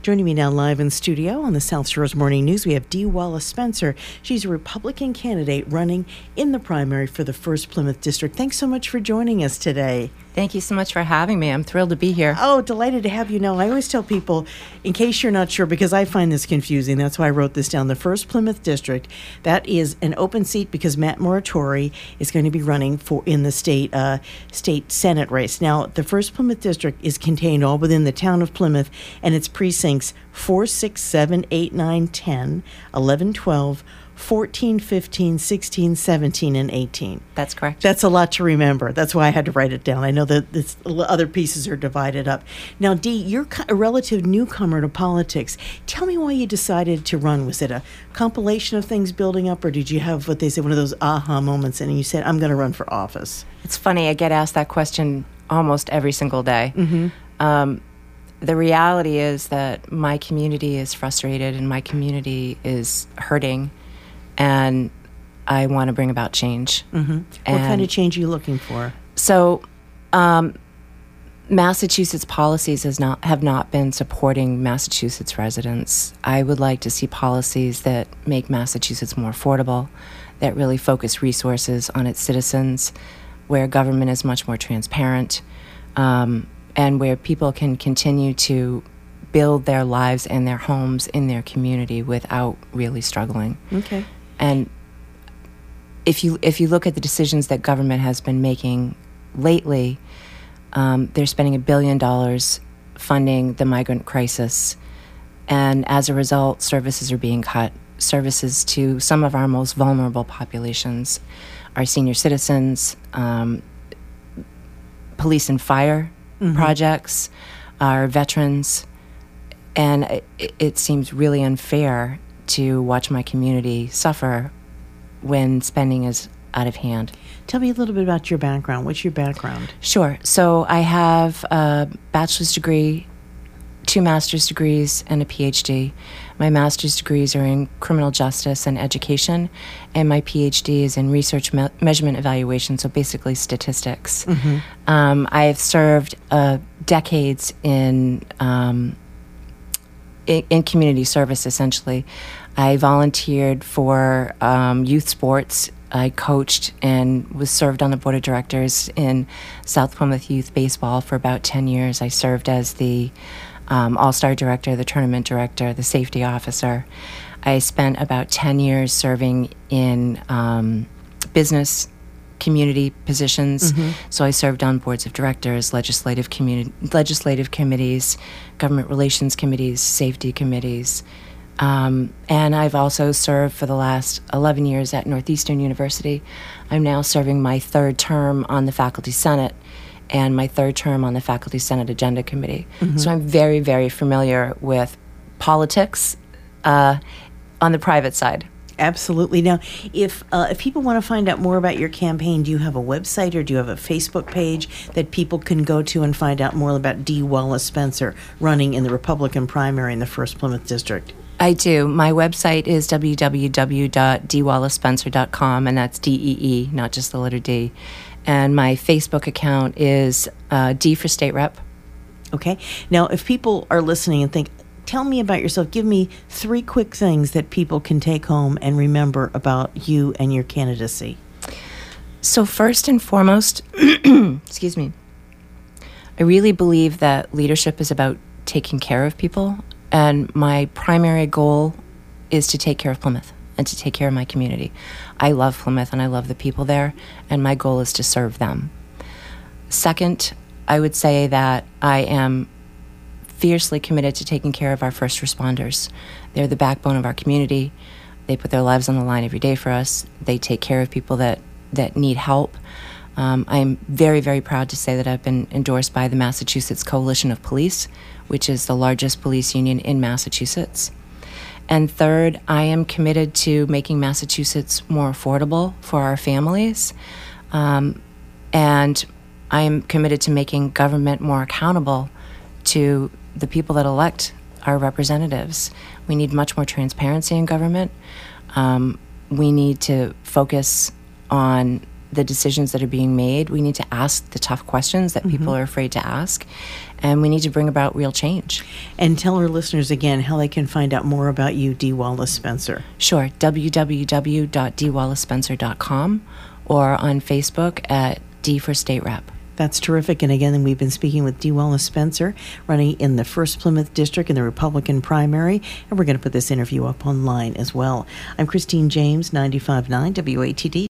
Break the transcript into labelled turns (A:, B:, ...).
A: Joining me now live in studio on the South Shores Morning News, we have Dee Wallace Spencer. She's a Republican candidate running in the primary for the 1st Plymouth District. Thanks so much for joining us today.
B: Thank you so much for having me. I'm thrilled to be here.
A: Oh, delighted to have you. Now, I always tell people, in case you're not sure, because I find this confusing, that's why I wrote this down. The 1st Plymouth District, that is an open seat because Matt Moratori is going to be running in the state Senate race. Now, the 1st Plymouth District is contained all within the town of Plymouth, and its precincts 4, 6, 7, 8, 9, 10, 11, 12, 14, 15, 16, 17, and 18.
B: That's correct.
A: That's a lot to remember. That's why I had to write it down. I know that other pieces are divided up. Now, Dee, you're a relative newcomer to politics. Tell me why you decided to run. Was it a compilation of things building up, or did you have what they say, one of those aha moments, and you said, I'm going to run for office?
B: It's funny. I get asked that question almost every single day.
A: Mm-hmm.
B: The reality is that my community is frustrated and my community is hurting, and I want to bring about change.
A: Mm-hmm. What kind of change are you looking for?
B: So, Massachusetts policies have not been supporting Massachusetts residents. I would like to see policies that make Massachusetts more affordable, that really focus resources on its citizens, where government is much more transparent, and where people can continue to build their lives and their homes in their community without really struggling.
A: Okay.
B: And if you look at the decisions that government has been making lately, they're spending $1 billion funding the migrant crisis, and as a result, services are being cut. Services to some of our most vulnerable populations, our senior citizens, police and fire projects, our veterans, and it seems really unfair to watch my community suffer when spending is out of hand.
A: Tell me a little bit about your background. What's your background?
B: Sure. So I have a bachelor's degree, 2 master's degrees, and a PhD. My master's degrees are in criminal justice and education, and my PhD is in research measurement evaluation, so basically statistics. Mm-hmm. I've served decades in community service, essentially. I volunteered for youth sports. I coached and was served on the board of directors in South Plymouth Youth Baseball for about 10 years. I served as the all-star director, the tournament director, the safety officer. I spent about 10 years serving in business community positions. Mm-hmm. So I served on boards of directors, legislative committees, government relations committees, safety committees. And I've also served for the last 11 years at Northeastern University. I'm now serving my 3rd term on the Faculty Senate and my 3rd term on the Faculty Senate Agenda Committee. Mm-hmm. So I'm very, very familiar with politics on the private side.
A: Absolutely. Now, if people want to find out more about your campaign, do you have a website or do you have a Facebook page that people can go to and find out more about Dee Wallace Spencer running in the Republican primary in the 1st Plymouth District?
B: I do. My website is www.dewallacespencer.com, and that's D-E-E, not just the letter D. And my Facebook account is D for State Rep.
A: Okay. Now, if people are listening and think, tell me about yourself, give me 3 quick things that people can take home and remember about you and your candidacy.
B: So first and foremost, excuse me, I really believe that leadership is about taking care of people. And my primary goal is to take care of Plymouth and to take care of my community. I love Plymouth and I love the people there, and my goal is to serve them. Second, I would say that I am fiercely committed to taking care of our first responders. They're the backbone of our community. They put their lives on the line every day for us. They take care of people that need help. I'm very, very proud to say that I've been endorsed by the Massachusetts Coalition of Police, which is the largest police union in Massachusetts. And third, I am committed to making Massachusetts more affordable for our families. And I am committed to making government more accountable to the people that elect our representatives. We need much more transparency in government. We need to focus on the decisions that are being made. We need to ask the tough questions that people are afraid to ask, and we need to bring about real change.
A: And tell our listeners again how they can find out more about you, Dee Wallace Spencer.
B: Sure, www.dwallacespencer.com, or on Facebook at D for State Rep.
A: That's terrific. And again, we've been speaking with Dee Wallace Spencer, running in the 1st Plymouth District in the Republican primary. And we're going to put this interview up online as well. I'm Christine James, 95.9 WATD.